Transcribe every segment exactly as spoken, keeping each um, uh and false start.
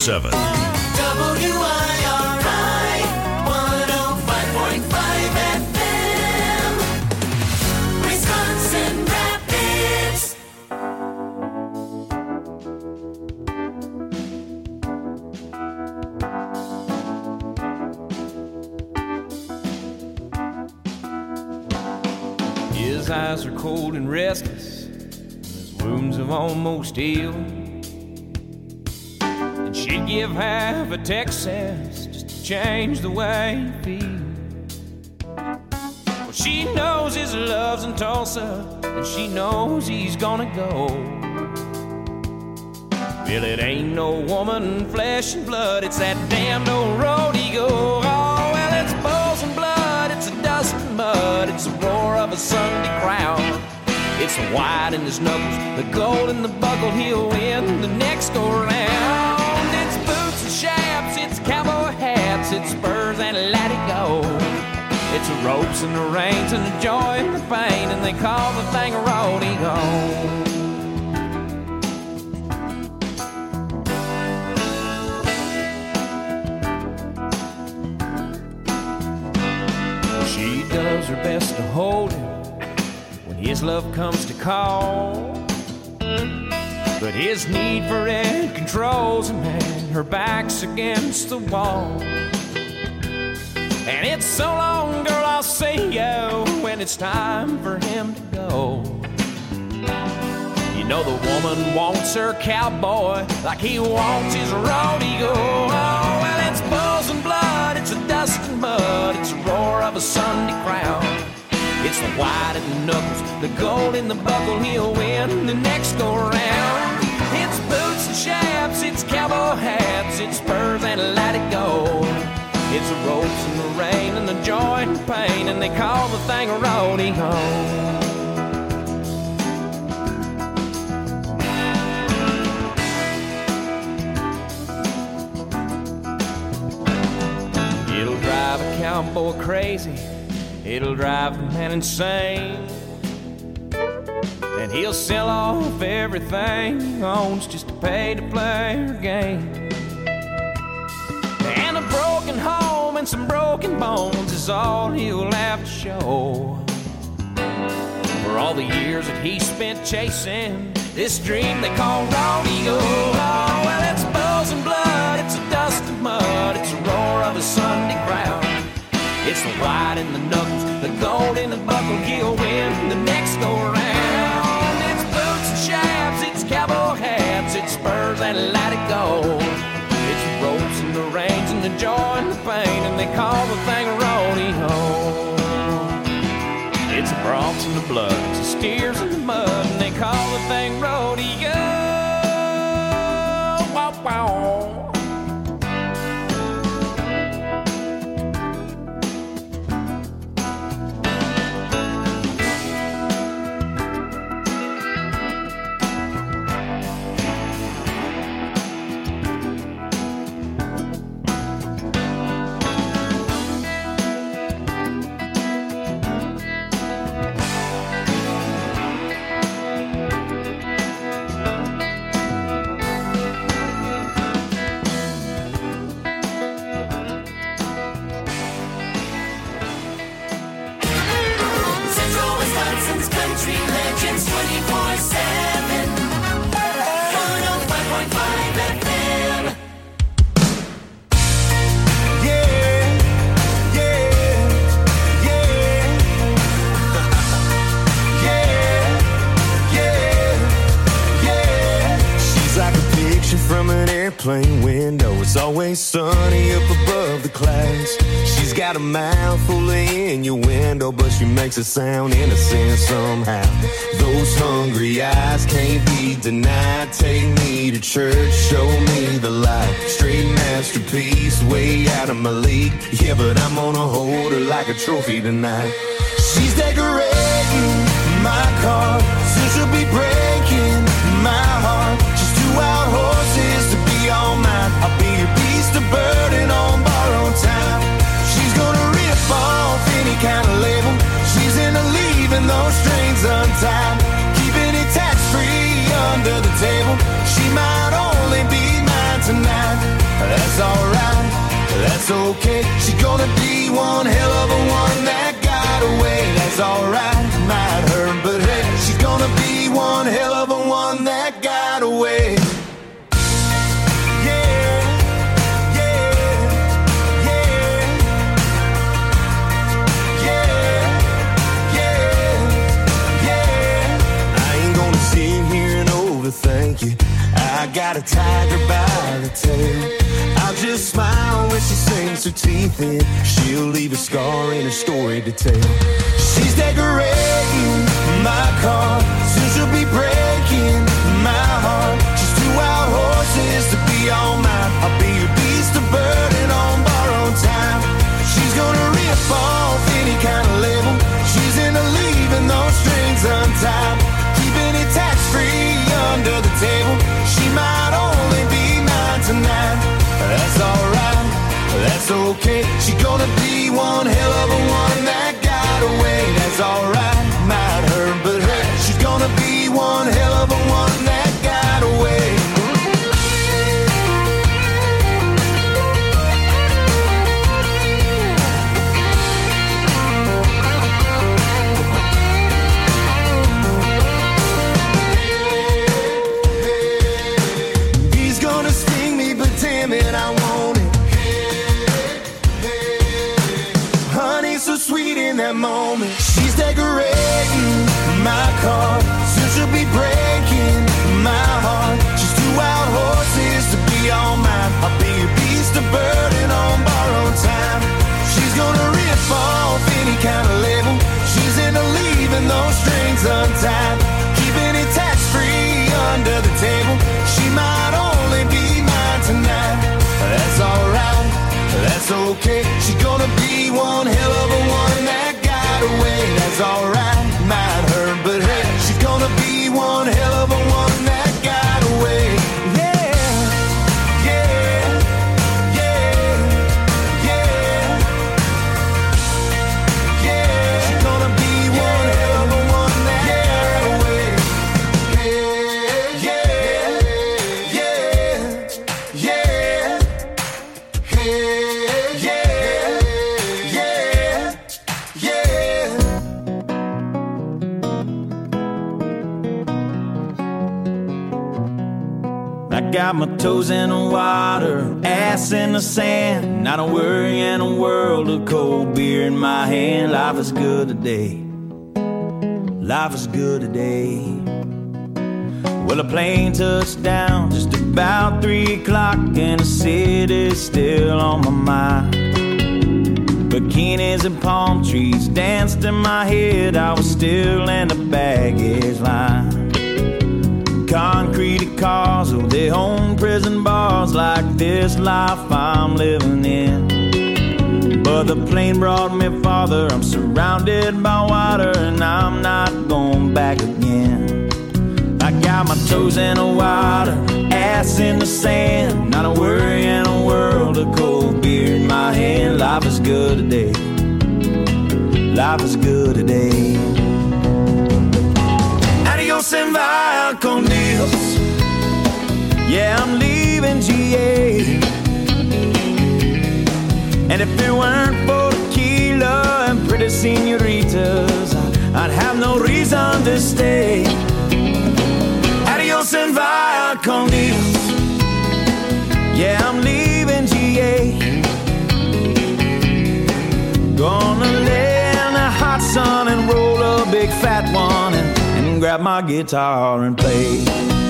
seven. W I R I, one oh five point five F M, Wisconsin Rapids. His eyes are cold and restless, his wounds have almost healed. And she'd give half a Texas just to change the way he feels. Well, she knows his love's in Tulsa, and she knows he's gonna go. Well, it ain't no woman, flesh and blood, it's that damned old road he go. Oh, well, it's bulls and blood, it's a dust and mud, it's the roar of a Sunday crowd. It's the white in his knuckles, the gold in the buckle, he'll win the next go round. It's boots and chaps, it's cowboy hats, it's spurs and let it go. It's the ropes and the reins and the joy and the pain, and they call the thing a rodeo. She does her best to hold him when his love comes to call, but his need for it controls him, and her back's against the wall. And it's so long, girl, I'll see you when it's time for him to go. You know the woman wants her cowboy like he wants his rodeo. Oh, well, it's bulls and blood, it's a dust and mud, it's the roar of a Sunday crowd. It's the white in the knuckles, the gold in the buckle, he'll win the next go round. It's boots and chaps, it's cowboy hats, it's spurs and let it go. It's the ropes and the rain and the joy and the pain, and they call the thing a rodeo. It'll drive a cowboy crazy, it'll drive a man insane, and he'll sell off everything he owns just to pay to play her game. And a broken home and some broken bones is all he'll have to show for all the years that he spent chasing this dream they call rodeo. Oh, well, it's bulls and blood, it's a dust and mud, it's the roar of a Sunday crowd. It's the white in the knuckles, the gold in the buckle, he'll win the next go round. It's boots and chaps, it's cowboy hats, it's spurs and let it go. It's the ropes and the reins and the joy and the pain, and they call the thing a rodeo. It's the broncs and the blood, it's the steers and the mud, and they call the thing rodeo. Wow, wow. Plane window, it's always sunny up above the clouds. She's got a mouth full of innuendo, but she makes it sound innocent somehow. Those hungry eyes can't be denied. Take me to church, show me the light. Straight masterpiece, way out of my league. Yeah, but I'm gonna hold her like a trophy tonight. She's decorating my car, soon she'll be breaking my heart. She's two wild horses to be all mine. I'll be your beast of burden on borrowed time. She's gonna rip off any kind of label. She's into leaving those strings untied, keeping it tax-free under the table. She might only be mine tonight. that's okay. She's gonna be one hell of a one that got away. That's alright, might hurt, but hey, she's gonna be one hell of a one that got away. Thank you. I got a tiger by the tail. I'll just smile when she sinks her teeth in. She'll leave a scar in her story to tell. She's decorating my car, soon she'll be breaking my heart. She's two wild horses to be all mine. I'll be your beast of burden on borrowed time. She's gonna rip off any kind of label. She's into leaving those strings untied, keeping it tax-free under the table. She might only be mine tonight. That's alright, that's okay. She's gonna be one hell of a one that got away. That's alright, might hurt, but hey, she's gonna be one hell of a one that got away. Moment. She's decorating my car, soon she'll be breaking my heart. She's two wild horses to be all mine. I'll be your beast of burden on borrowed time. She's gonna rip off any kind of label. She's into leaving those strings untied, keeping it tax-free under the table. She might only be mine tonight. That's alright, that's okay. She's gonna be one hell of a one that away. That's alright, might hurt, but hey, she's gonna be one hell of a one that got away. Yeah, yeah, yeah, yeah, yeah. She's gonna be one hell of a one that got away. Yeah, yeah, yeah, yeah, yeah, yeah, yeah. I got my toes in the water, ass in the sand, not a worry in a world of cold beer in my hand. Life is good today, life is good today. Well, a plane touched down just about three o'clock, and the city's still on my mind. Bikinis and palm trees danced in my head, I was still in the baggage line. Concrete cars, oh, they own prison bars, like this life I'm living in. But the plane brought me farther, I'm surrounded by water, and I'm not going back again. I got my toes in the water, ass in the sand, not a worry in a world of cold beer in my hand. Life is good today, life is good today. Adios and via con Dios. Yeah, I'm leaving G A. And if it weren't for tequila and pretty senoritas, I'd have no reason to stay. Adios and via con Dios. Yeah, I'm leaving G A. Gonna lay in the hot sun and roll a big fat one, and, and grab my guitar and play.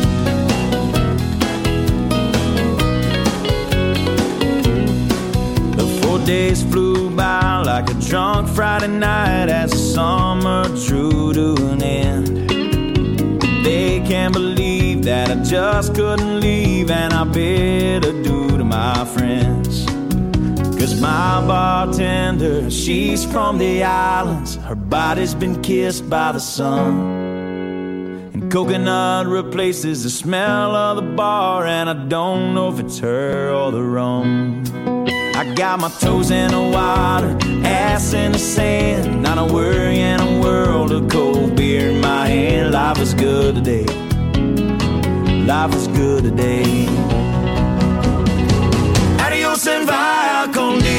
The four days flew by like a drunk Friday night as the summer drew to an end. They can't believe that I just couldn't leave, and I bid adieu to my friends. Cause my bartender, she's from the islands, her body's been kissed by the sun, and coconut replaces the smell of the bar, and I don't know if it's her or the rum. I got my toes in the water, ass in the sand, not a worry in a world of cold beer in my hand. Life is good today, life is good today. Adios and via con Dios.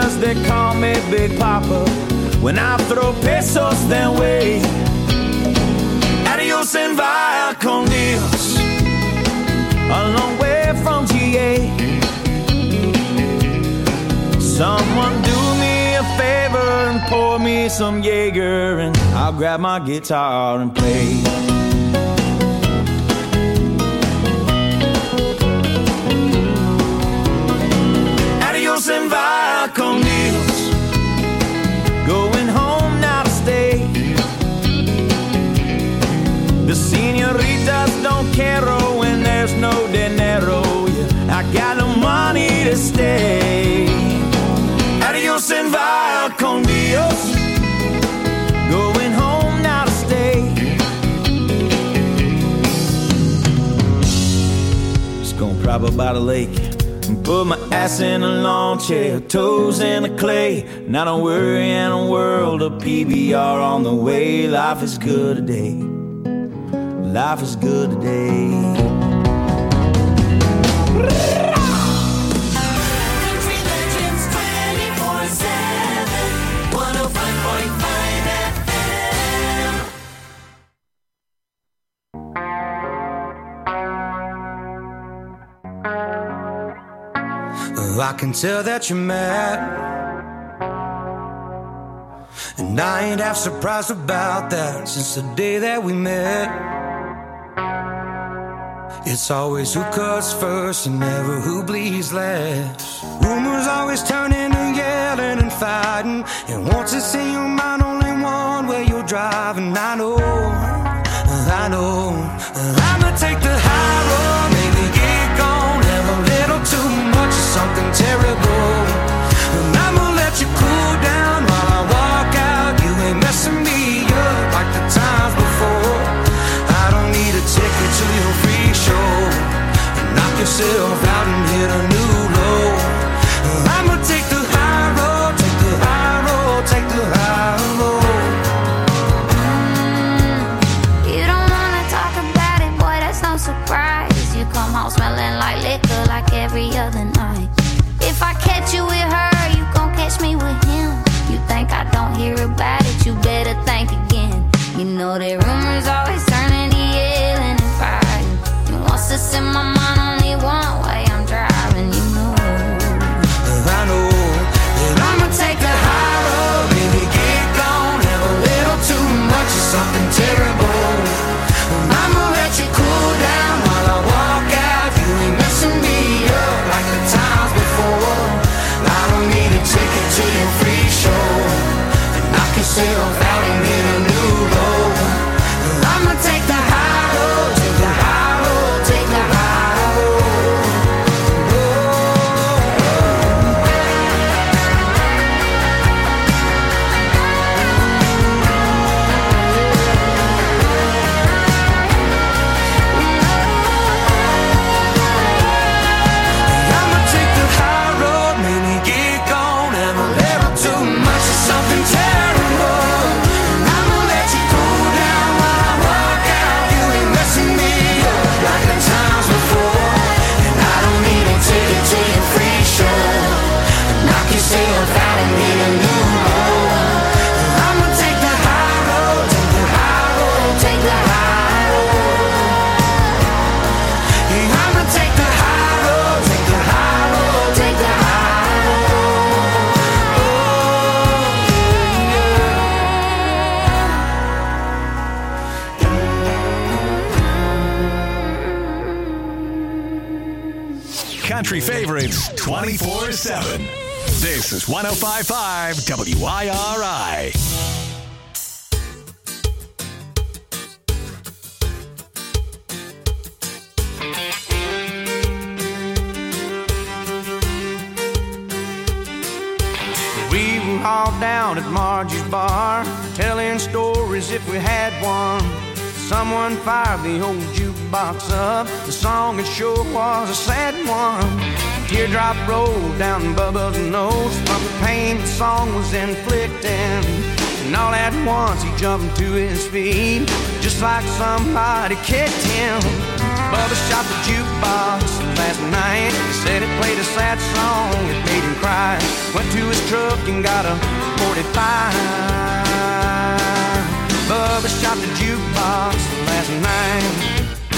Ritas, they call me Big Papa. When I throw pesos their way, adios and via con Dios, a long way from G A. Someone do me a favor and pour me some Jaeger, and I'll grab my guitar and play. Adios and via con Dios, going home now to stay. The senoritas don't care when there's no dinero. Yeah, I got no money to stay. Adios and via con Dios, going home now to stay. Just gonna prop up by the lake and put my ass in a lawn chair, toes in the clay. Not a worry in a world of P B R on the way. Life is good today. Life is good today. Country Legends twenty-four seven, one oh five point five F M. I can tell that you're mad, and I ain't half surprised about that. Since the day that we met, it's always who cuts first and never who bleeds last. Rumors always turn into yelling and fighting, and once it's in your mind, only one way you're driving. I know, I know, I'ma take the high road, maybe get gone, have a little too much of something terrible, and I'ma let you cool down while I walk out. You ain't messing me up like the times before. I don't need a ticket to your free show. Knock yourself out and hit a new low. I'ma take the high road, take the high road, take the high road. You don't wanna talk about it, boy, that's no surprise. You come home smelling like liquor like every other night. If I catch you with her, you gon' catch me with him. You think I don't hear about it, you better think again. You know that rumors always turn into yelling and fighting, and once it's in my mind, only one way I'm driving. You know, I know that I'ma take the high road, baby, get gone, have a little too much of something terrible. I'ma let you cool down while I walk out. You ain't messing me up like the times before. I don't need a ticket to your free show, and knock yourself out and hit a new low. I'ma take the high road, take the high road, take the high road. I'ma take the high road, maybe get gone, have a little too much of something terrible. And I'ma let you cool down while I walk out. You ain't messing me up like the times before, and I don't need a ticket to your free show. Knock yourself out and hit a new low. I'ma take the high road, take the high road, take the high road. Yeah, I'ma take the high road, take the high road, take the high road. Country favorites twenty-four seven. This is one oh five point five W I R I. We were all down at Margie's bar, telling stories if we had one. Someone fired the old jukebox up. The song it sure was a sad one. A teardrop rolled down Bubba's nose from the pain the song was inflicting. and all at once he jumped to his feet, just like somebody kicked him. Bubba shot the jukebox last night. He said it played a sad song, it made him cry. Went to his truck and got a forty-five. Bubba shot the jukebox last night.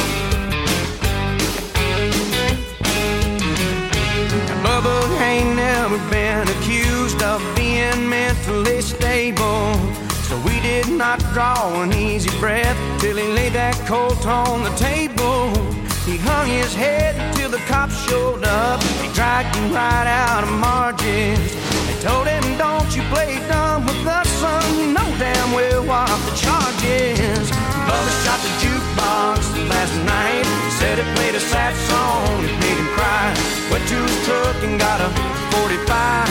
Bubba ain't never been accused of being mentally stable, so we did not draw an easy breath till he laid that Colt on the table. He hung his head till the cops showed up. They dragged him right out of Marge's. They told him, don't you play dumb with us, son, you know damn well what the charge is. Bubba shot the jukebox last night. He said it played a sad song, it made him cry. Went to his truck and got a forty-five.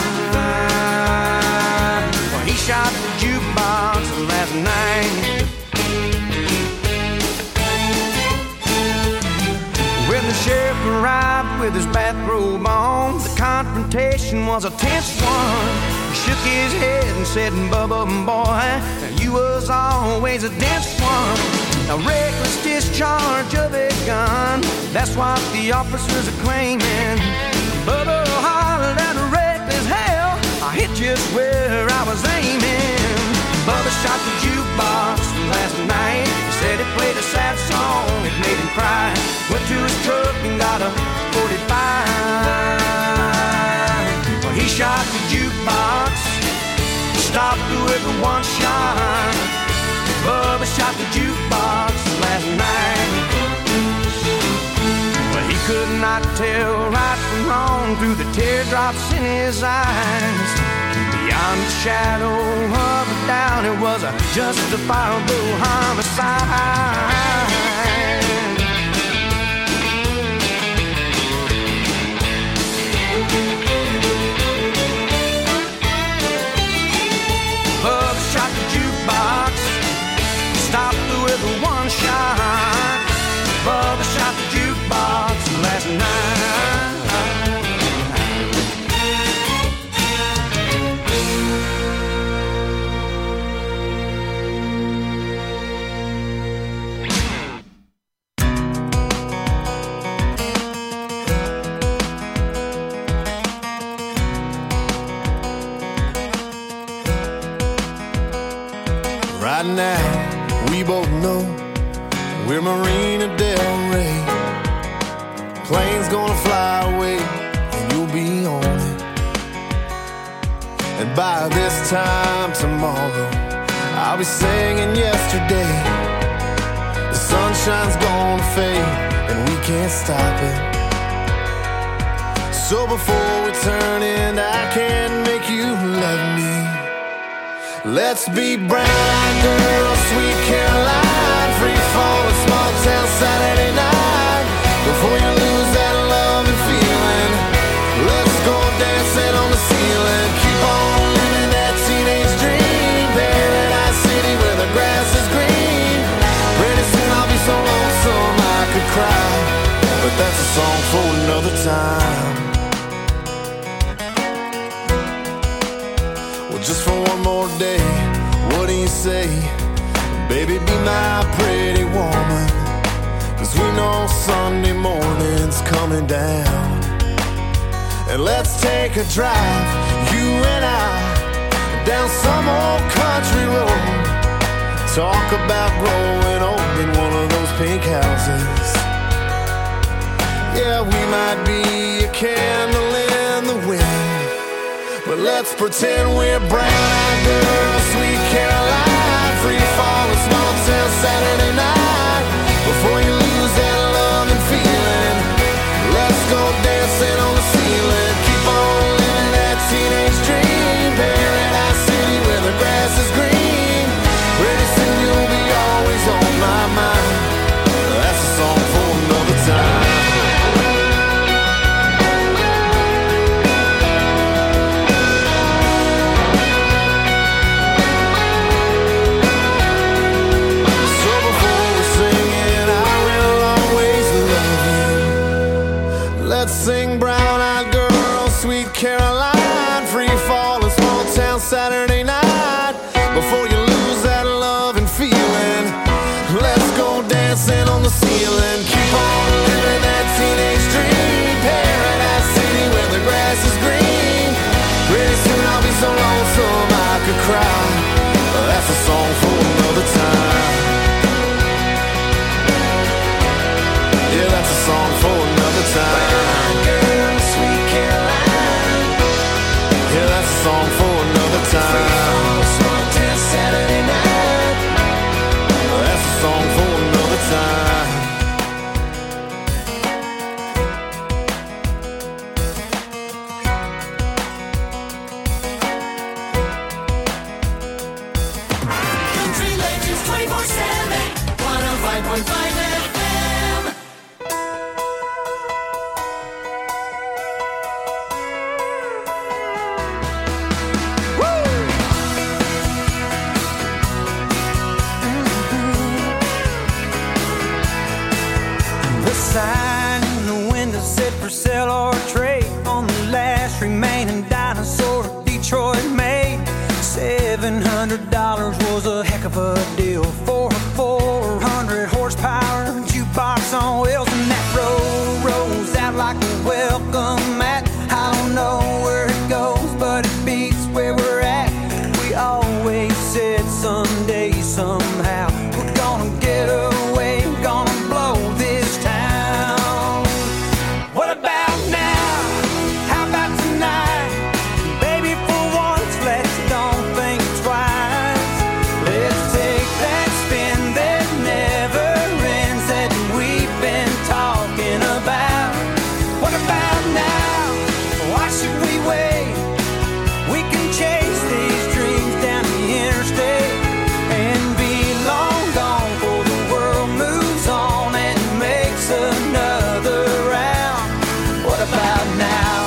Well, he shot the jukebox last night. When the sheriff arrived with his bathrobe on, the confrontation was a tense one. He shook his head and said, Bubba, boy, you was always a dense one. A reckless discharge of a gun, that's what the officers are claiming. Bubba hollered at a reckless hell, I hit just where I was aiming. Bubba shot the jukebox last night. He said it played a sad song, it made him cry. Went to his truck and got a forty-five. Well, he shot the jukebox, stopped with a one shot. Bubba shot the jukebox last night. Well, he could not tell right from wrong through the teardrops in his eyes. Beyond the shadow of a doubt, it was a justifiable homicide. Bubba shot the jukebox, stopped with a one shot. Bubba shot the jukebox last night. Right now, we both know we're Marina Del Rey. Plane's gonna fly away, and you'll be on it. And by this time tomorrow, I'll be singing yesterday. The sunshine's gonna fade, and we can't stop it. So before we turn in, I can't make you love me. Let's be brown girls, sweet Caroline, free falling, small town Saturday night. Before you lose that love and feeling, let's go dancing on the ceiling. Keep on living that teenage dream, Paradise City where the grass is green. Pretty soon I'll be so lonesome I could cry, but that's a song for another time. Well, just for one more day, what do you say? Baby, be my pretty woman, 'cause we know Sunday morning's coming down. And let's take a drive, you and I, down some old country road. Talk about growing old in one of those pink houses. Yeah, we might be a candle in the wind, but let's pretend we're brown-eyed girls, sweet Caroline, free falling, small town Saturday night. Before you lose that love and feeling, let's go dancing on the ceiling. Keep on living that teenage dream, Paradise City where the grass is green. Pretty soon you'll be always on my mind. That's a song for another time. the ceiling. Keep on living that teenage dream. Paradise City where the grass is green. Pretty soon I'll be so lonesome I could cry. That's a song for another time. Yeah, that's a song for another time. Girl, sweet Caroline. Yeah, that's a song for another time. Smoke till Saturday night. That's a song for another time. Country Legends twenty-four seven, one oh five point five F M. The sign in the window said for sale or trade on the last remaining dinosaur Detroit made. Seven hundred dollars was a heck of a deal for a four hundred horsepower jukebox on wheels, and that road rolls out like a welcome mat. I don't know where it goes, but it beats where we're at. We always said someday, somehow, we're gonna get away, gonna blow this town. What about now? How about tonight? Baby, for once, let's don't think twice. Let's take that spin that never ends that we've been talking about. What about now? Why should we wait? We can chase these dreams down the interstate and be long gone before the world moves on and makes another round. What about now?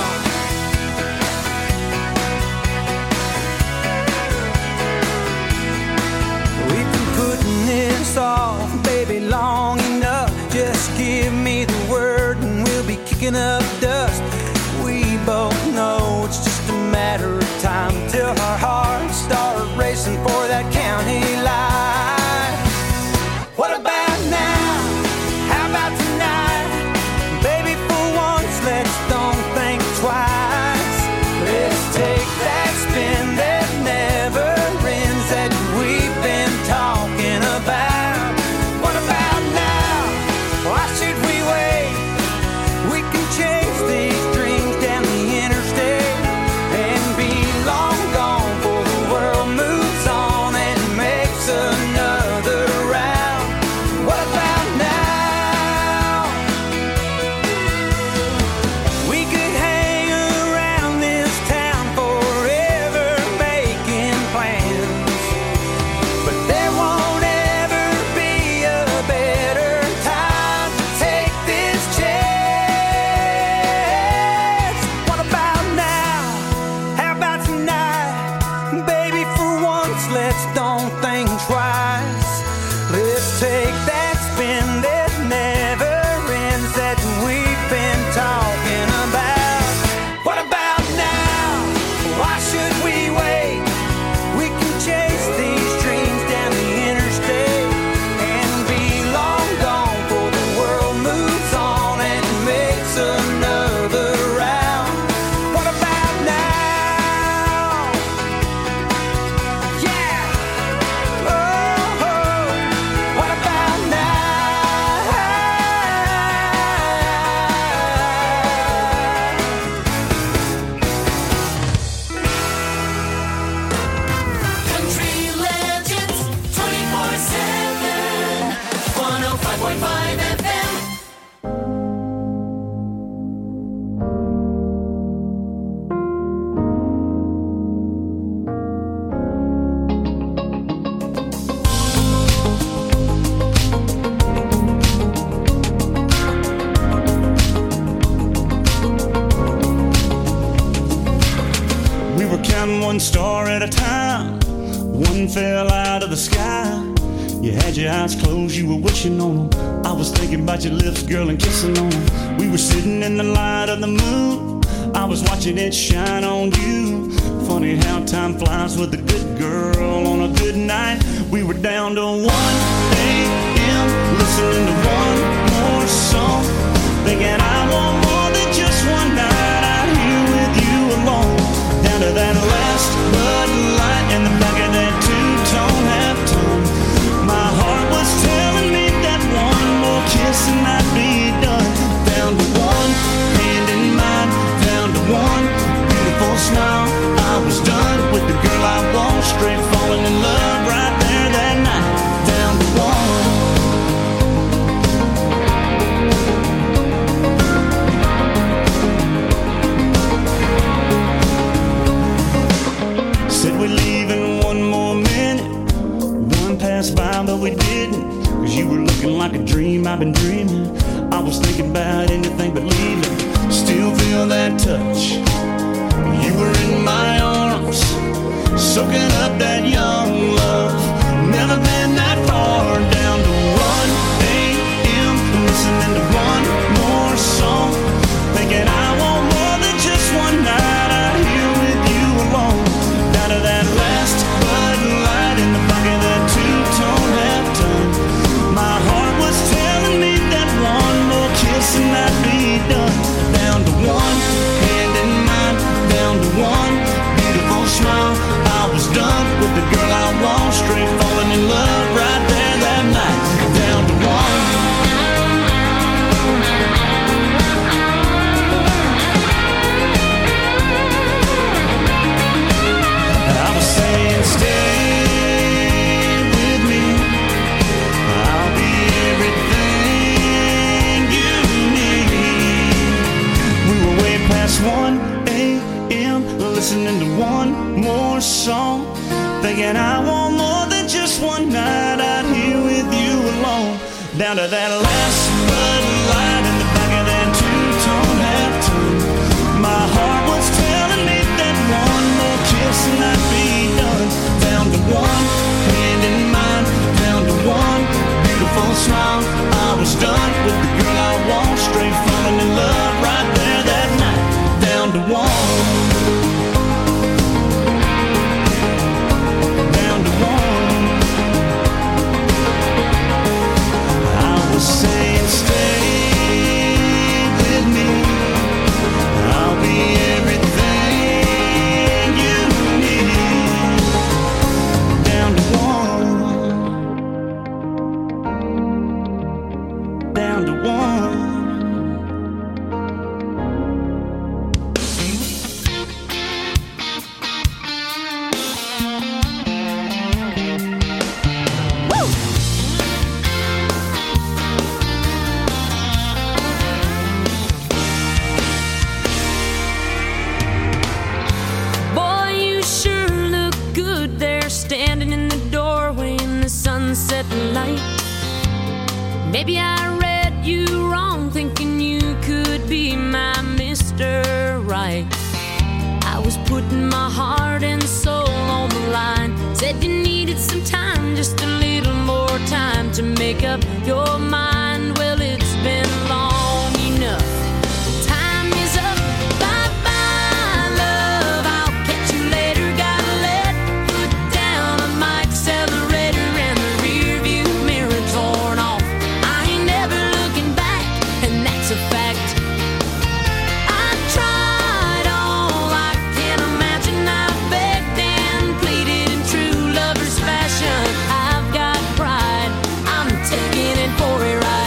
We've been putting this off, baby, long enough. Just give me the word and we'll be kicking up dust. We both know it's just a matter of time till our hearts start racing for that county line. What about now? How about tonight? Baby, for once, let's don't think twice. Let's take that spin that never ends that we've been talking about. What about now? Why should we wait? We can chase these dreams down the interstate and be long gone before the world moves on and makes another round. What about now? We could hang around this town forever making plans, but there won't ever be a better time to take this chance. What about now? How about tonight? Baby, for once, let's don't think twice. Let's take that spin that never ends that we've been talking about. What about now? Why should we wait? We can chase these dreams down the interstate and be long gone before the world moves on and makes another round. What about now? Yeah. Oh, oh. What about now? Country Legends twenty-four seven, one oh five point five F M. We were counting one star at a time. One fell out of the sky. You had your eyes closed, you were wishing on them. I was thinking about your lips, girl, and kissing on them. We were sitting in the light of the moon. I was watching it shine on you. Funny how time flies with a good girl on a good night. We were down to one a m listening to one but we didn't. Cause you were looking like a dream I've been dreaming. I was thinking about anything but leaving. Still feel that touch. You were in my arms, soaking up that young love. Never been that far. Down to one a.m. listening to one more song, thinking I want more than just one night out here with you alone. Down to that last Bud Light in the back of that two-tone half-ton. My heart was telling me that one more kiss and I'd be done. Down to one hand in mine, down to one beautiful smile. I was done with the girl I want, straight falling in love right there that night. Down to one. I was saying stay with me, I'll be everything you need. We were way past one a.m. listening to one more song, thinking I want more than just one night out here with you alone. Down to that last Bud Light in the back of that two-tone half-ton. My heart was telling me that one more kiss and I'd be done. Down to one hand in mine, down to one beautiful smile. I was done with the girl I want, straight falling in love right there that night. Down to one. Down to one. I was saying stay with me, I'll be everything you need. Down to one. Down to one. Boy, you sure look good there, standing in the doorway in the sunset light. Maybe I read you wrong, thinking you could be my Mister Right. I was putting my heart and soul on the line. Said you needed some time, just a little more time to make up your mind. Well, it's been long enough. Time is up. Bye-bye, love. I'll catch you later. Gotta let foot down on my accelerator and the rear view mirror torn off. I ain't never looking back, and that's a fact. I tried all I can imagine. I begged and pleaded in true lover's fashion. I've got pride, I'm taking it for a ride.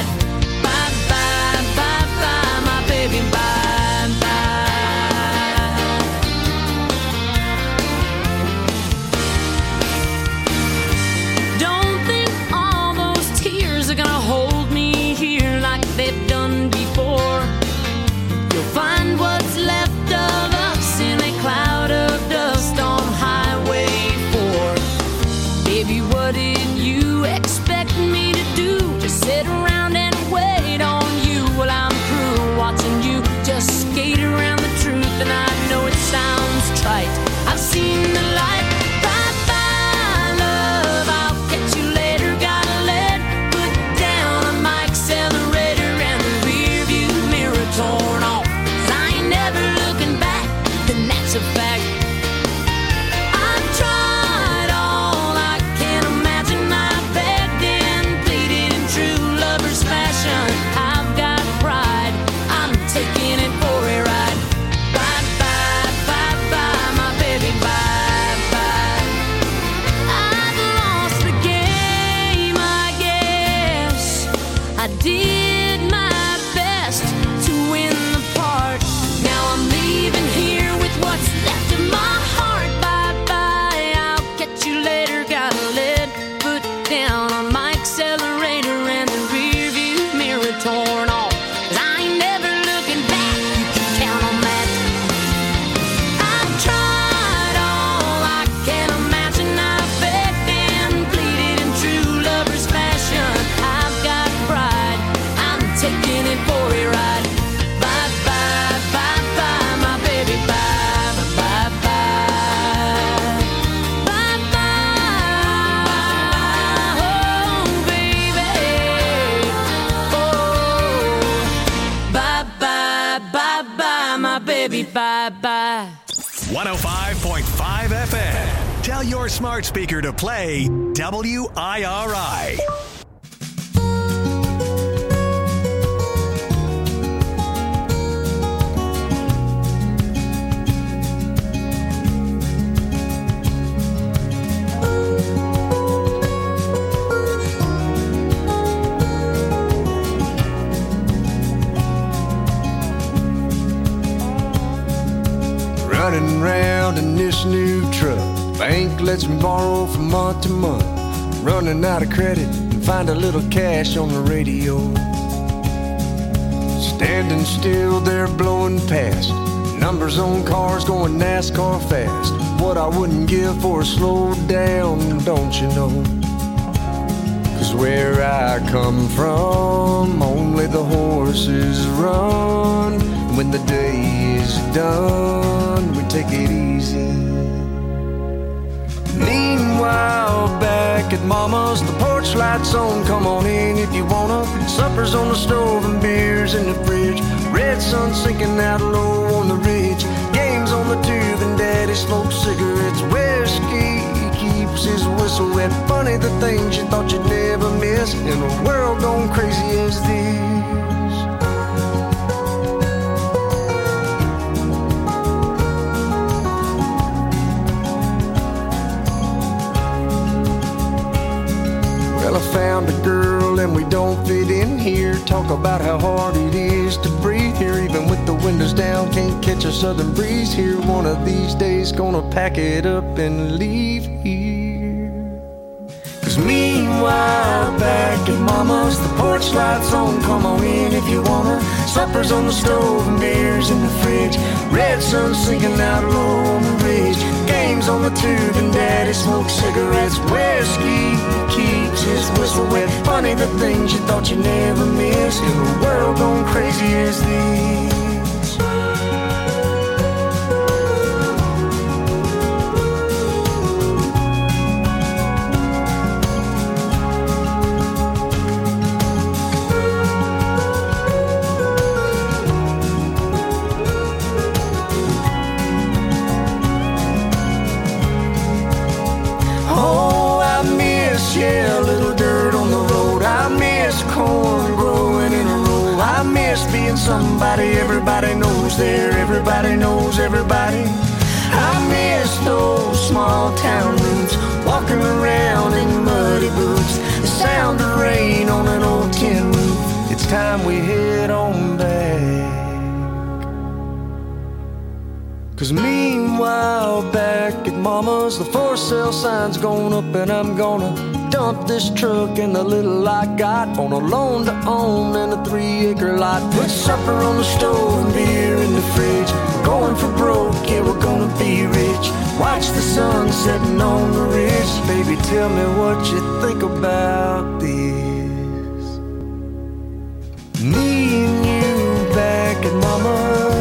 say bye-bye. one oh five point five F M. Tell your smart speaker to play W I R I. Running around in this new truck. Bank lets me borrow from month to month. Running out of credit and find a little cash on the radio. Standing still there blowing past. Numbers on cars going NASCAR fast. What I wouldn't give for a slow down, don't you know? Cause where I come from, only the horses run. When the day is done, we take it easy. Meanwhile, back at Mama's, the porch lights on, come on in if you wanna. Supper's on the stove and beers in the fridge. Red sun sinking out low on the ridge. Games on the tube and Daddy smokes cigarettes. Whiskey keeps his whistle wet. Funny the things you thought you'd never miss in a world gone crazy as this. Well, I found a girl and we don't fit in here. Talk about how hard it is to breathe here. Even with the windows down, can't catch a southern breeze here. One of these days gonna pack it up and leave here. Cause meanwhile, back at Mama's, the porch lights on, come on in if you wanna. Supper's on the stove and beers in the fridge. Red sun sinking out low on the ridge. Games on the tube and Daddy smokes cigarettes. Whiskey keeps his whistle wet. Funny the things you thought you never miss in a world gone crazy as this. Yeah, a little dirt on the road. I miss corn growing in a row. I miss being somebody everybody knows there. Everybody knows everybody. I miss those small town roots. Walking around in muddy boots. The sound of rain on an old tin roof. It's time we head on back. Cause meanwhile, back at Mama's, the for sale sign's going up and I'm gonna dump this truck and the little I got on a loan to own and a three acre lot. Put supper on the stove and beer in the fridge. Going for broke, yeah, we're gonna be rich. Watch the sun setting on the ridge. Baby, tell me what you think about this. Me and you back at Mama's.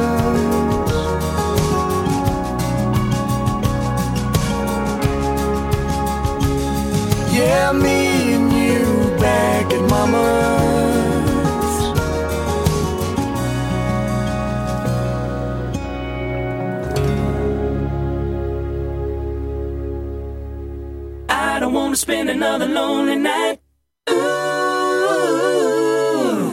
Yeah, me and you back at Mama's. I don't want to spend another lonely night. Ooh.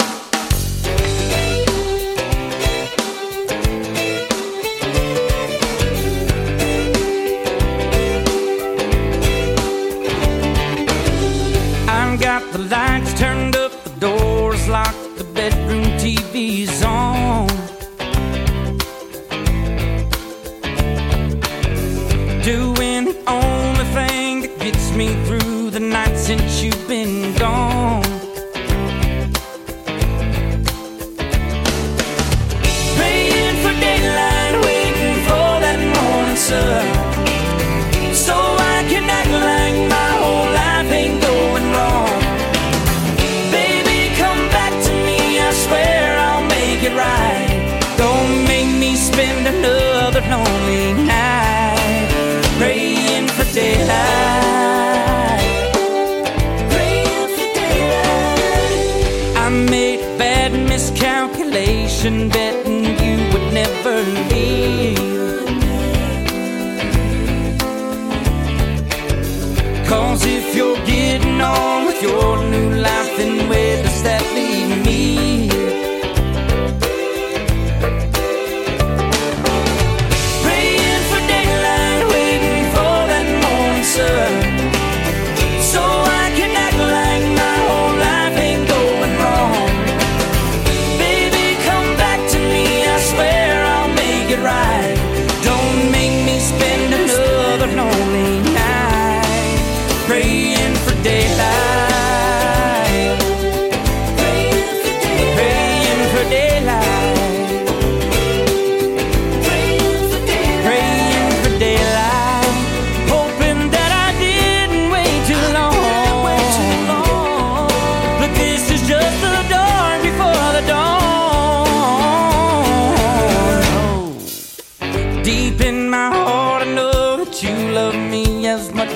Got the lights turned up, the doors locked, the bedroom T V's on. Doing the only thing that gets me through the night since you've been gone. Praying for daylight, waiting for that morning sun, so I can act like my whole life ain't going wrong. Right. Don't make me spend another lonely night praying for daylight. Praying for daylight. I made a bad miscalculation, betting you would never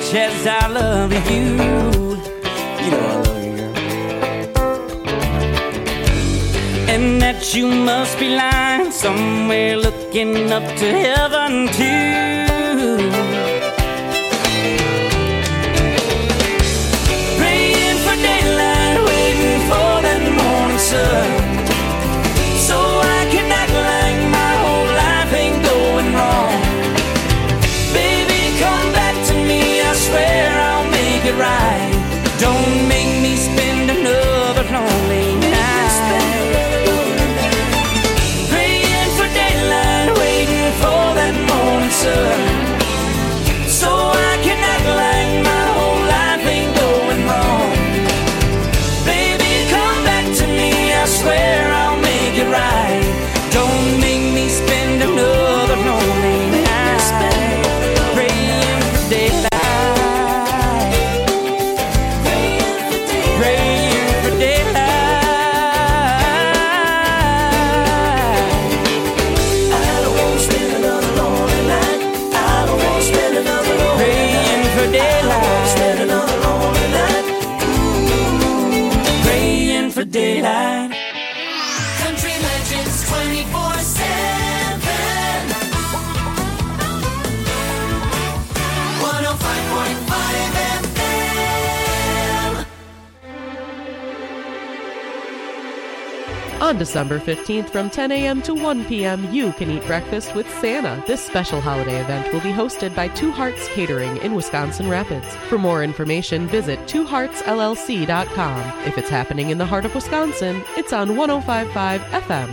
much as I love you. You know I love you, girl. And that you must be lying somewhere looking up to heaven too. Praying for daylight, waiting for that morning sun, so I can act like my whole life ain't going wrong. Baby, come back to me, I swear I'll make it right. Don't make me spend another lonely night. Praying for daylight, waiting for that morning sun, so I can act like my whole life ain't going wrong. Baby, come back to me, I swear I'll make it right. Don't make me spend another lonely night. Praying for daylight. Praying for daylight. I don't want to spend another lonely night. I don't want to spend another lonely night. Praying for daylight. I don't want to spend another lonely night. Praying for daylight. Country Legends twenty-four seven. one oh five point five F M. On December fifteenth from ten a.m. to one p.m., you can eat breakfast with Santa. This special holiday event will be hosted by Two Hearts Catering in Wisconsin Rapids. For more information, visit two hearts l l c dot com. If it's happening in the heart of Wisconsin, it's on one oh five point five F M.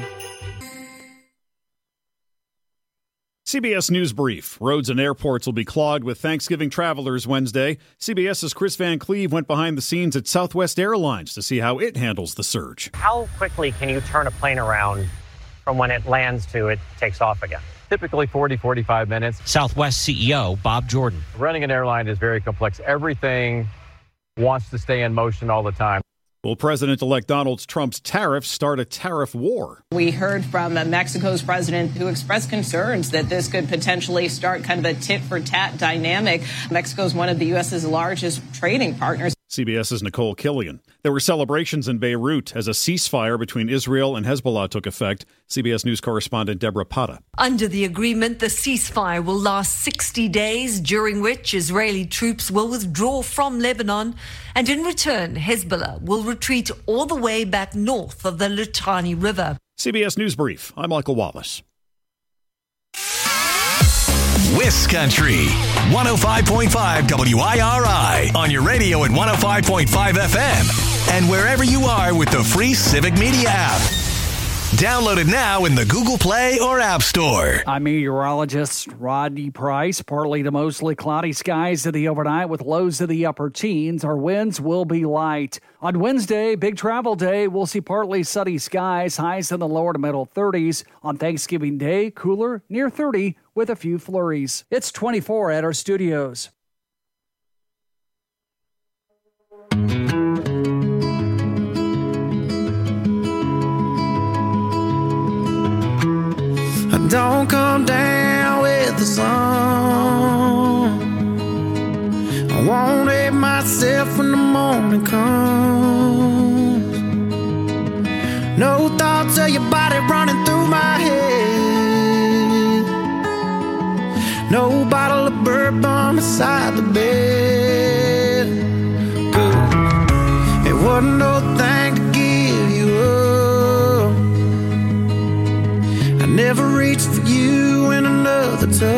C B S News Brief. Roads and airports will be clogged with Thanksgiving travelers Wednesday. CBS's Chris Van Cleve went behind the scenes at Southwest Airlines to see how it handles the surge. How quickly can you turn a plane around from when it lands to it takes off again? Typically forty, forty-five minutes. Southwest C E O Bob Jordan. Running an airline is very complex. Everything wants to stay in motion all the time. Will President-elect Donald Trump's tariffs start a tariff war? We heard from Mexico's president who expressed concerns that this could potentially start kind of a tit-for-tat dynamic. Mexico is one of the U S's largest trading partners. CBS's Nicole Killian. There were celebrations in Beirut as a ceasefire between Israel and Hezbollah took effect. C B S News correspondent Deborah Pata. Under the agreement, the ceasefire will last sixty days, during which Israeli troops will withdraw from Lebanon, and in return, Hezbollah will retreat all the way back north of the Litani River. C B S News Brief. I'm Michael Wallace. Wiscountry, one oh five point five W I R I, on your radio at one oh five point five F M, and wherever you are with the free Civic Media app. Download it now in the Google Play or App Store. I'm meteorologist Rodney Price. Partly to mostly cloudy skies to the overnight with lows to the upper teens. Our winds will be light. On Wednesday, big travel day, we'll see partly sunny skies, highs in the lower to middle thirties. On Thanksgiving Day, cooler, near thirty, with a few flurries. It's twenty-four at our studios. Don't come down with the sun. I won't hate myself when the morning comes. No thoughts of your body running through my head. No bottle of bourbon beside the bed. Good. It wasn't no thing to give you up. I never reached for you in another touch.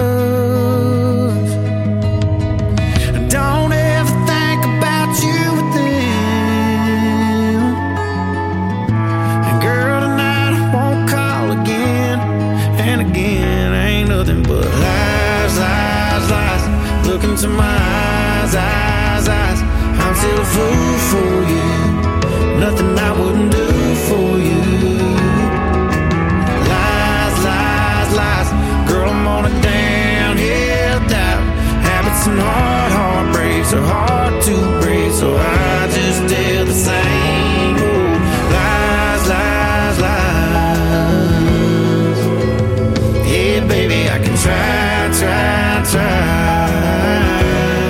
I don't ever think about you with them. And girl, tonight I won't call again. And again, ain't nothing but lies, lies, lies. Look into my eyes, eyes, eyes. I'm still a fool for you. Nothing I wouldn't do for you. Girl, I'm on a downhill dive. Habits and hard heartbreaks are hard to break, so I just tell the same old lies, lies, lies. Yeah, baby, I can try, try, try.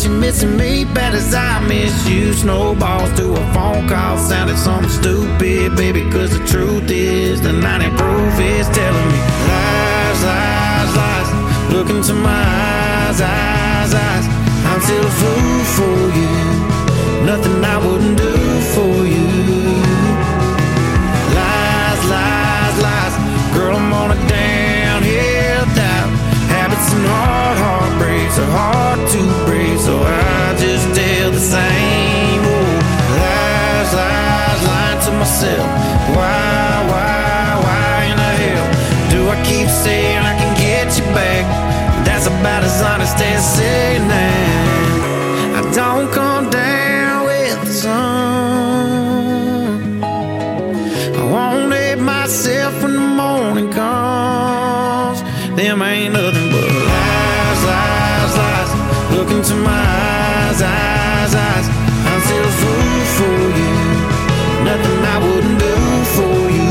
that you're missing me bad as I miss you. Snowballs to a phone call sounded something stupid, baby, cause the truth is the ninety proof is telling me lies, lies, lies. Look into my eyes, eyes, eyes. I'm still a fool for you. Nothing I wouldn't do for you. Lies, lies, lies. Girl, I'm on a downhill dive. Habits and hard heartbreaks are hard to break, so I just tell the same old lies, lies, lying to myself. Why, why, why in the hell do I keep saying I can get you back? That's about as honest as saying that I don't come down with the sun. I won't let myself when the morning comes. Them ain't nothing but lies, lies, lies. Look into my eyes, eyes, eyes. I'm still a fool for you. Nothing I wouldn't do for you.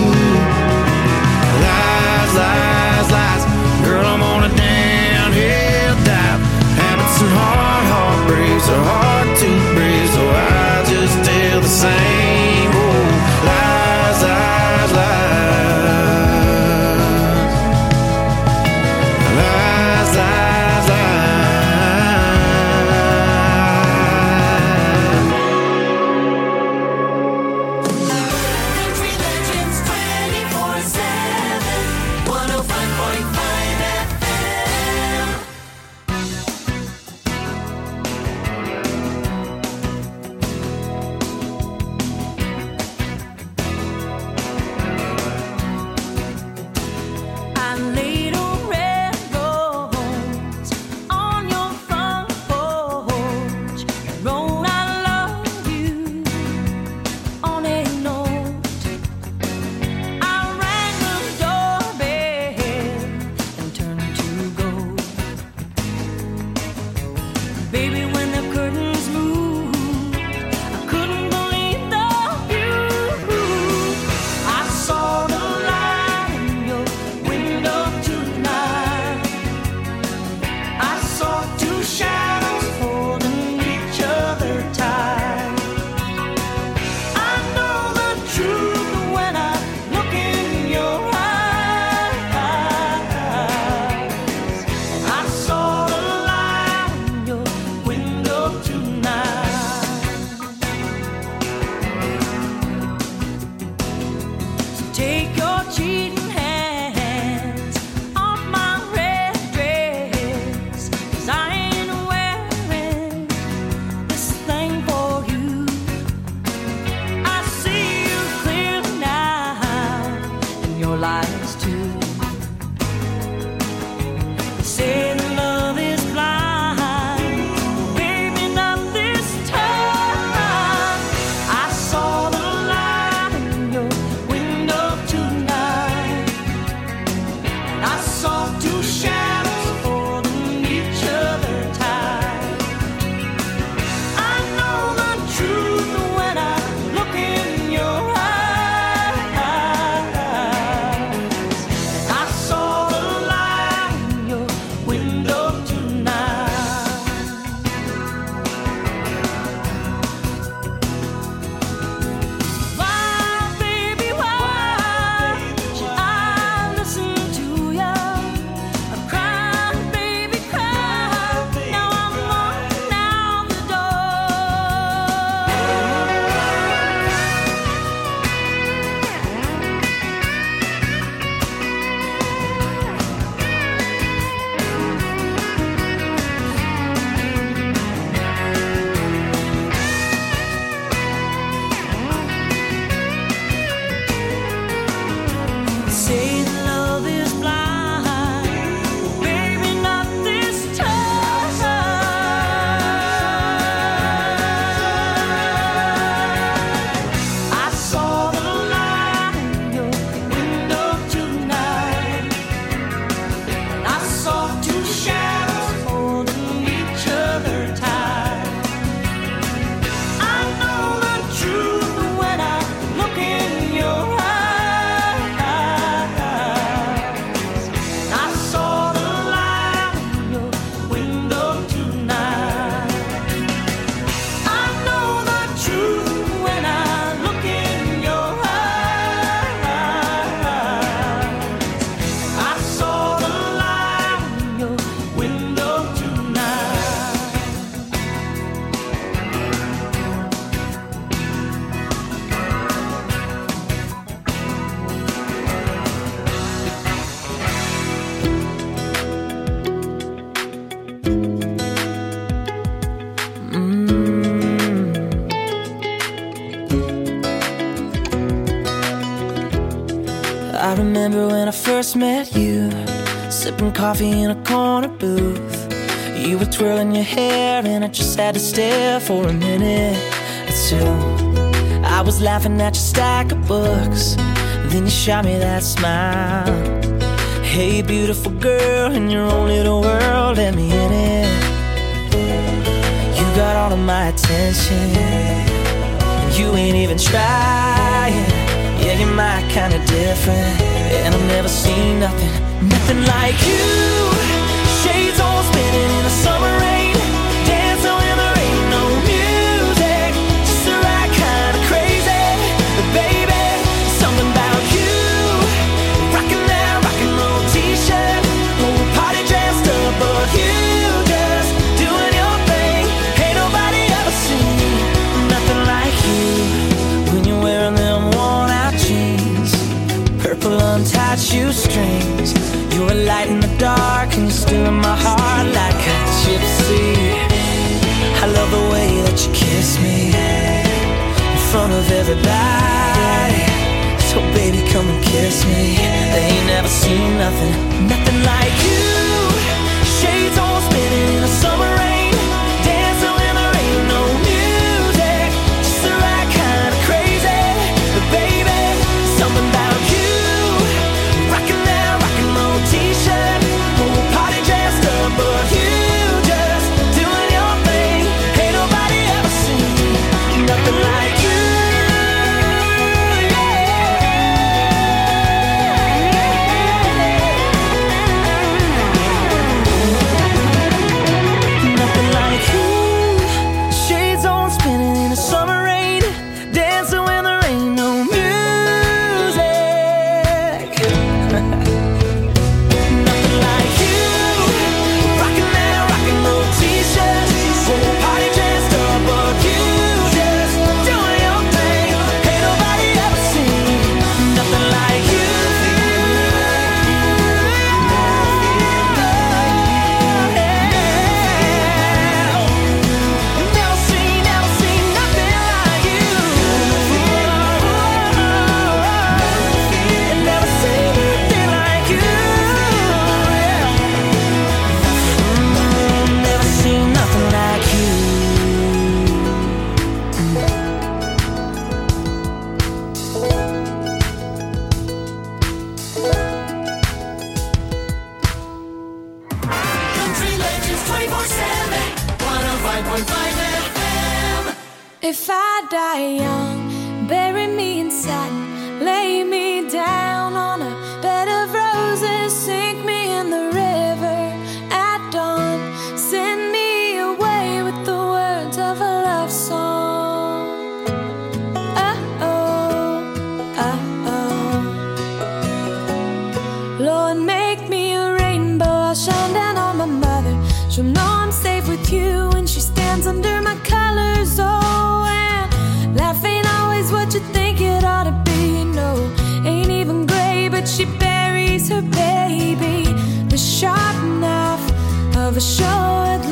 Lies, lies, lies. Girl, I'm on a downhill dive. Habits and hard heartbreaks are hard to break, so I just tell the same old lies, lies, lies. Lies, lies, Country Legends twenty-four seven, one oh five point five F M. I laid a red rose on your front porch and wrote I love you on a note. I rang the doorbell and turned to go. Baby, when the curtains moved, I couldn't believe the view. I saw the light in your window tonight. I saw two shadows holding each other tight. I know the truth when I look in your eyes. I saw the light in your window first met you, sipping coffee in a corner booth. You were twirling your hair and I just had to stare for a minute or two. I was laughing at your stack of books, then you shot me that smile. Hey beautiful girl, in your own little world, let me in it. You got all of my attention, you ain't even trying. Yeah, you're my kind of different, and I've never seen nothing, nothing like you. Shades all spinning in the summer rain, dancing when there ain't no music, just the right kind of crazy. But baby, something about you, rocking that rock and roll t-shirt, whole party dressed up, but you just doing your thing. Ain't nobody ever seen nothing like you. When you're wearing them worn out jeans, purple untied shoestrings, you're a light in the dark and you're still in my heart like a gypsy. I love the way that you kiss me in front of everybody. So baby, come and kiss me. They ain't never seen nothing, nothing like you. Shades all spinning in the summer rain, dancing when there ain't no music, just the right kind of crazy. But baby, something about you, rocking that rock and roll t-shirt, whole party dressed up, but you just doing your thing. Ain't nobody ever seen nothing like you. Nothing like you. Shades on spinning in the summer rain, dancing when there ain't no music. Nothing like you, rocking that rock and roll t-shirt, whole party dressed up, but you just doing your thing. Ain't nobody ever seen nothing like you. Never seen, never seen nothing like you. Never seen nothing like you. Never seen nothing like you. Country legends twenty-four seven, one oh five point five F M. If I die young, bury me in satin, lay me down on a bed of roses, sink me in the river at dawn, send me away with the words of a love song. Uh-oh, uh-oh. Lord, make me a rainbow, I'll shine down on my mother. She'll know I'm safe with you when she stands under my colors. Oh, and life ain't always what you think it ought to be. You know, ain't even gray, but she buries her baby. The sharp knife of a short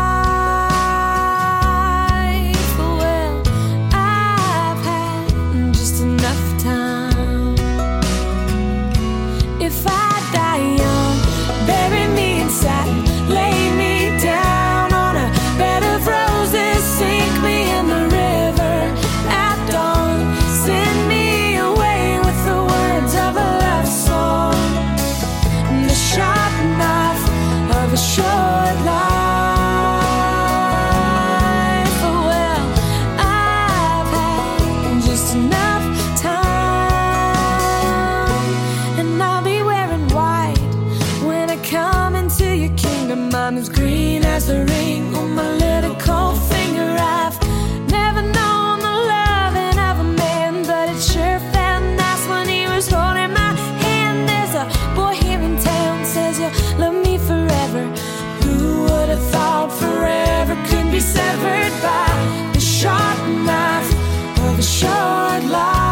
life. Well, I've had just enough time. If I die young, bury me in satin, lay me down on a bed of roses, sink me in the river at dawn, send me away with the words of a love song. The sharp knife of a short life. Well, I've had just enough time, and I'll be wearing white when I come into your kingdom. I'm as green as the ring on my little cold finger. I've never known the loving of a man, but it sure felt nice when he was holding my hand. There's a boy here in town says you'll love me forever. Who would have thought forever could be severed by the sharp knife of a short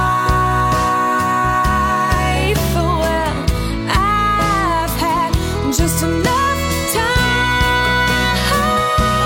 life? Well, I've had just enough time.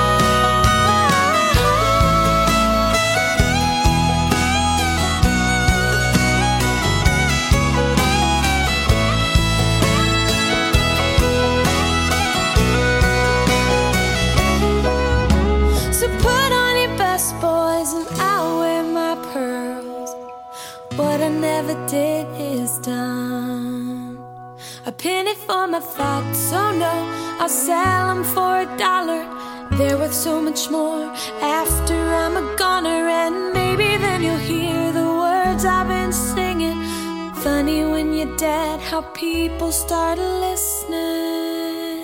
penny for my thoughts, oh no, I'll sell them for a dollar. They're worth so much more after I'm a goner. And maybe then you'll hear the words I've been singing. Funny when you're dead how people start listening.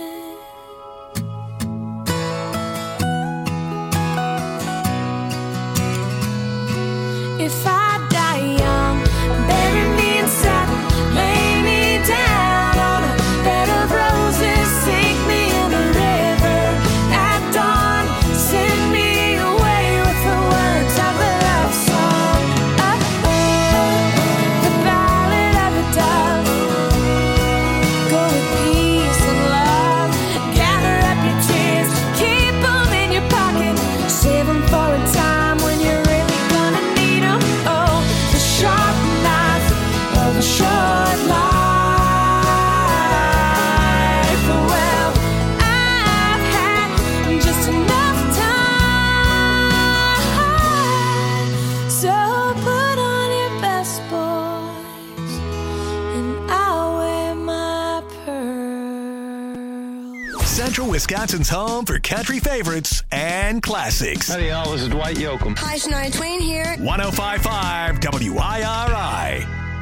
If I die young, bury me in satin, lay me down on a bed of roses, sink me in the river at dawn, send me away with the words of a love song. Oh, oh, the ballad of a dove. Go with peace and love, gather up your tears, keep them in your pocket, save them for a time when you're really gonna need them. Oh, the sharp knife of a short life. Well, I've had just enough time, so put on your best, boys, and I'll wear my pearl. Central Wisconsin's home for country favorites and classics. Howdy, y'all. This is Dwight Yoakam. Hi, Shania Twain here. one oh five point five W I R I.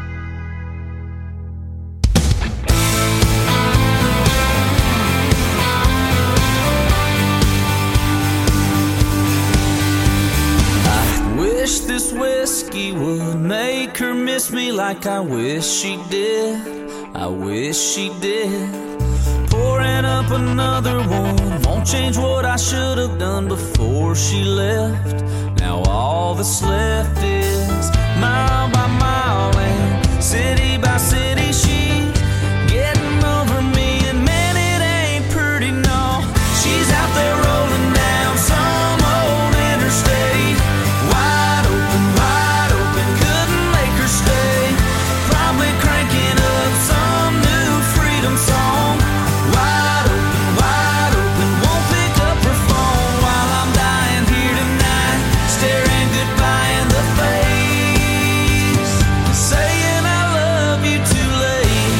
Wish this whiskey would make her miss me like I wish she did. I wish she did. Pouring up another one won't change what I should have done before she left. Now all that's left is mile by mile and city by city. She's getting over me, and man, it ain't pretty, no. She's out there rolling down some old interstate. Wide open, wide open, couldn't make her stay. Probably cranking up some new freedom song. Wide open, wide open, won't pick up her phone while I'm dying here tonight, staring goodbye in the face, saying I love you too late.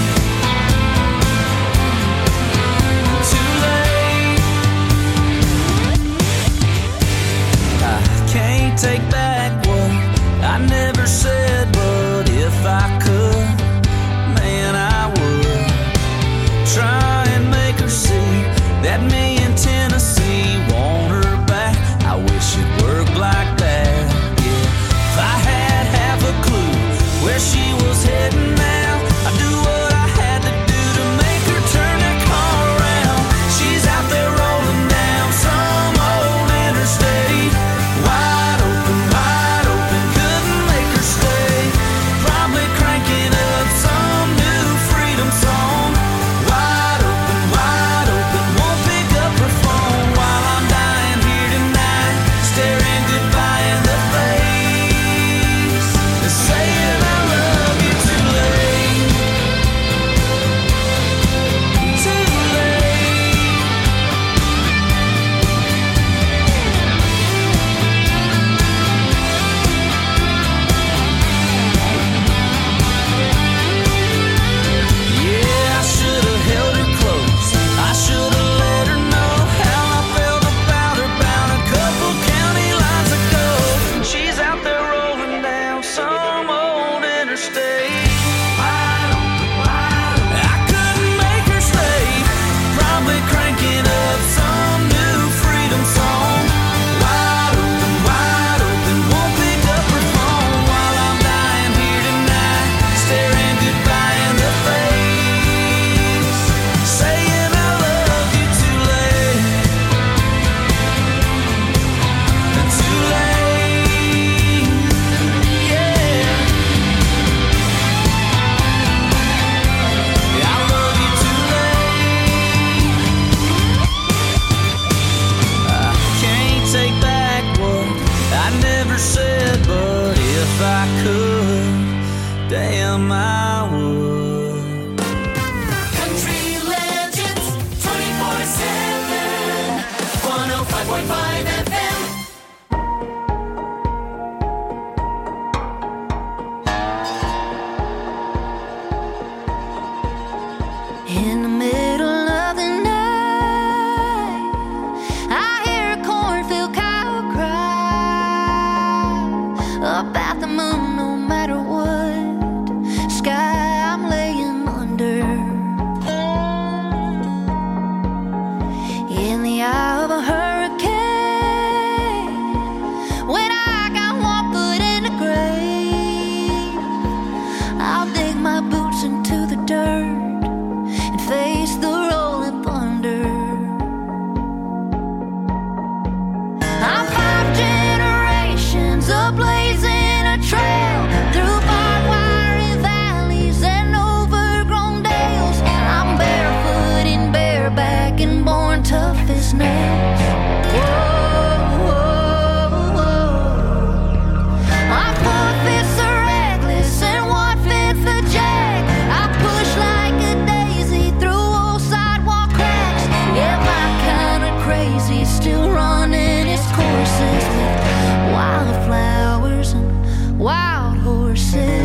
Too late. I can't take back what I never said, but if I could, man, I would try and make her see that me in Tennessee want her back. I wish it worked like that, yeah. If I had half a clue where she was heading now, I'd do what I had to do to make her turn that car around. She's out there rolling down some old interstate. Wide open, wide open, couldn't make her stay. Probably cranking up some new freedom song. Wide open, wide open, won't pick up her phone while I'm dying here tonight, staring goodbye in the face, saying I love you too late. Too late. Yeah, I should've held her close. I should've let her know how I felt about her bound a couple county lines ago. She's out there rolling down some old interstate. Wide open, wide open. I couldn't make her stay. Probably cranking up some new freedom song. Wide open, wide open, won't pick up her phone while I'm dying here tonight, staring goodbye in the face, saying I love you too late. Too late, yeah. Yeah, I love you too late. I can't take back what I never said, but if I could, damn, I would. Country legends twenty-four seven. one oh five point five F M. In still running its courses with wildflowers and wild horses.